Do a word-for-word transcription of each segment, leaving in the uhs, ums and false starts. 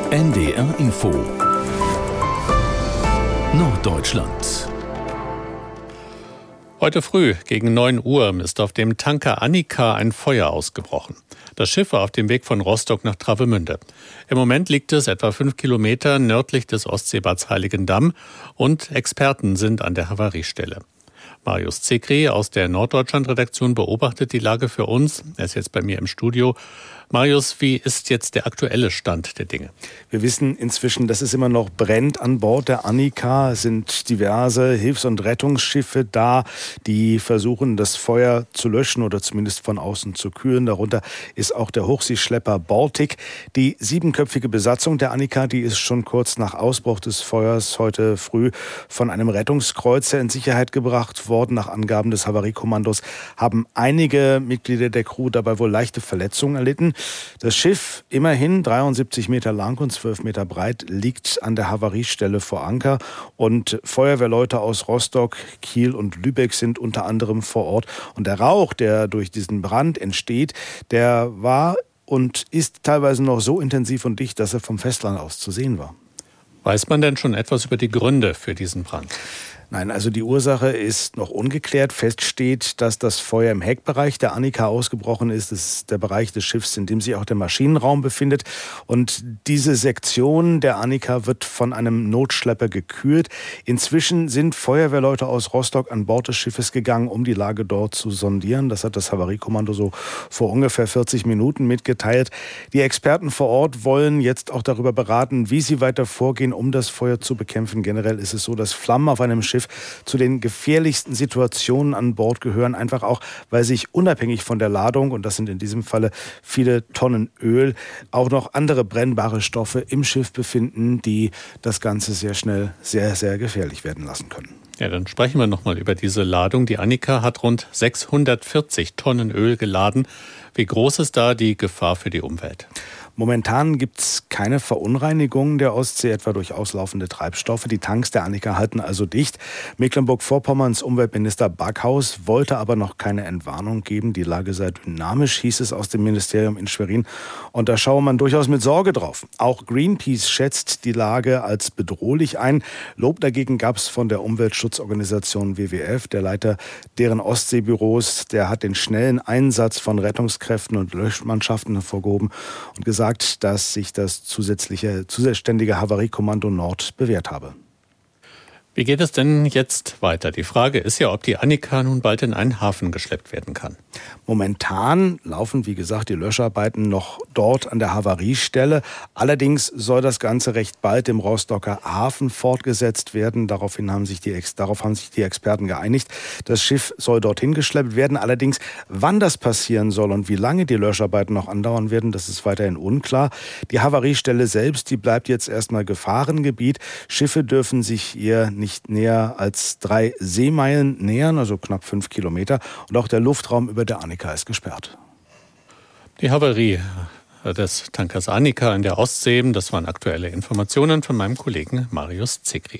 N D R Info Norddeutschland. Heute früh gegen neun Uhr ist auf dem Tanker Annika ein Feuer ausgebrochen. Das Schiff war auf dem Weg von Rostock nach Travemünde. Im Moment liegt es etwa fünf Kilometer nördlich des Ostseebads Heiligendamm und Experten sind an der Havariestelle. Marius Zekri aus der Norddeutschland-Redaktion beobachtet die Lage für uns. Er ist jetzt bei mir im Studio. Marius, wie ist jetzt der aktuelle Stand der Dinge? Wir wissen inzwischen, dass es immer noch brennt an Bord der Annika. Es sind diverse Hilfs- und Rettungsschiffe da, die versuchen, das Feuer zu löschen oder zumindest von außen zu kühlen. Darunter ist auch der Hochseeschlepper Baltic. Die siebenköpfige Besatzung der Annika, die ist schon kurz nach Ausbruch des Feuers heute früh von einem Rettungskreuzer in Sicherheit gebracht worden. Nach Angaben des Havariekommandos haben einige Mitglieder der Crew dabei wohl leichte Verletzungen erlitten. Das Schiff, immerhin dreiundsiebzig Meter lang und zwölf Meter breit, liegt an der Havariestelle vor Anker. Und Feuerwehrleute aus Rostock, Kiel und Lübeck sind unter anderem vor Ort. Und der Rauch, der durch diesen Brand entsteht, der war und ist teilweise noch so intensiv und dicht, dass er vom Festland aus zu sehen war. Weiß man denn schon etwas über die Gründe für diesen Brand? Nein, also die Ursache ist noch ungeklärt. Fest steht, dass das Feuer im Heckbereich der Annika ausgebrochen ist. Das ist der Bereich des Schiffs, in dem sich auch der Maschinenraum befindet. Und diese Sektion der Annika wird von einem Notschlepper gekühlt. Inzwischen sind Feuerwehrleute aus Rostock an Bord des Schiffes gegangen, um die Lage dort zu sondieren. Das hat das Havariekommando so vor ungefähr vierzig Minuten mitgeteilt. Die Experten vor Ort wollen jetzt auch darüber beraten, wie sie weiter vorgehen, um das Feuer zu bekämpfen. Generell ist es so, dass Flammen auf einem Schiff zu den gefährlichsten Situationen an Bord gehören, einfach auch, weil sich unabhängig von der Ladung, und das sind in diesem Falle viele Tonnen Öl, auch noch andere brennbare Stoffe im Schiff befinden, die das Ganze sehr schnell sehr, sehr gefährlich werden lassen können. Ja, dann sprechen wir nochmal über diese Ladung. Die Annika hat rund sechshundertvierzig Tonnen Öl geladen. Wie groß ist da die Gefahr für die Umwelt? Momentan gibt es keine Verunreinigung der Ostsee, etwa durch auslaufende Treibstoffe. Die Tanks der Annika halten also dicht. Mecklenburg-Vorpommerns Umweltminister Backhaus wollte aber noch keine Entwarnung geben. Die Lage sei dynamisch, hieß es aus dem Ministerium in Schwerin. Und da schaue man durchaus mit Sorge drauf. Auch Greenpeace schätzt die Lage als bedrohlich ein. Lob dagegen gab es von der Umweltschutzorganisation W W F. Der Leiter deren Ostseebüros, der hat den schnellen Einsatz von Rettungskräften und Löschmannschaften hervorgehoben und gesagt, dass sich das zusätzliche, zuständige Havariekommando Nord bewährt habe. Wie geht es denn jetzt weiter? Die Frage ist ja, ob die Annika nun bald in einen Hafen geschleppt werden kann. Momentan laufen, wie gesagt, die Löscharbeiten noch dort an der Havariestelle. Allerdings soll das Ganze recht bald im Rostocker Hafen fortgesetzt werden. Daraufhin haben sich die, darauf haben sich die Experten geeinigt. Das Schiff soll dorthin geschleppt werden. Allerdings, wann das passieren soll und wie lange die Löscharbeiten noch andauern werden, das ist weiterhin unklar. Die Havariestelle selbst, die bleibt jetzt erstmal Gefahrengebiet. Schiffe dürfen sich ihr nicht nicht näher als drei Seemeilen nähern, also knapp fünf Kilometer. Und auch der Luftraum über der Annika ist gesperrt. Die Havarie des Tankers Annika in der Ostsee, das waren aktuelle Informationen von meinem Kollegen Marius Zekri.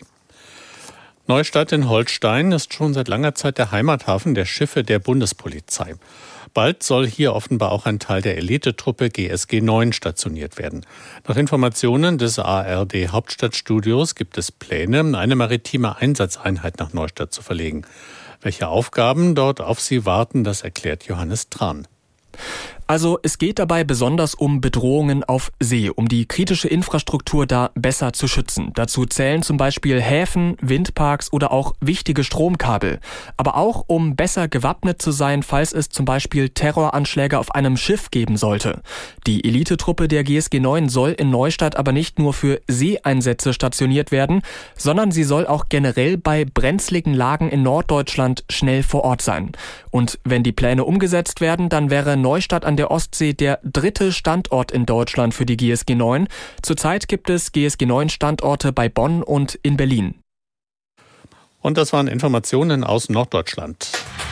Neustadt in Holstein ist schon seit langer Zeit der Heimathafen der Schiffe der Bundespolizei. Bald soll hier offenbar auch ein Teil der Elitetruppe G S G neun stationiert werden. Nach Informationen des A R D Hauptstadtstudios gibt es Pläne, eine maritime Einsatzeinheit nach Neustadt zu verlegen. Welche Aufgaben dort auf sie warten, das erklärt Johannes Tran. Also es geht dabei besonders um Bedrohungen auf See, um die kritische Infrastruktur da besser zu schützen. Dazu zählen zum Beispiel Häfen, Windparks oder auch wichtige Stromkabel. Aber auch um besser gewappnet zu sein, falls es zum Beispiel Terroranschläge auf einem Schiff geben sollte. Die Elitetruppe der G S G neun soll in Neustadt aber nicht nur für Seeeinsätze stationiert werden, sondern sie soll auch generell bei brenzligen Lagen in Norddeutschland schnell vor Ort sein. Und wenn die Pläne umgesetzt werden, dann wäre Neustadt an der Ostsee der dritte Standort in Deutschland für die G S G neun. Zurzeit gibt es G S G neun Standorte bei Bonn und in Berlin. Und das waren Informationen aus Norddeutschland.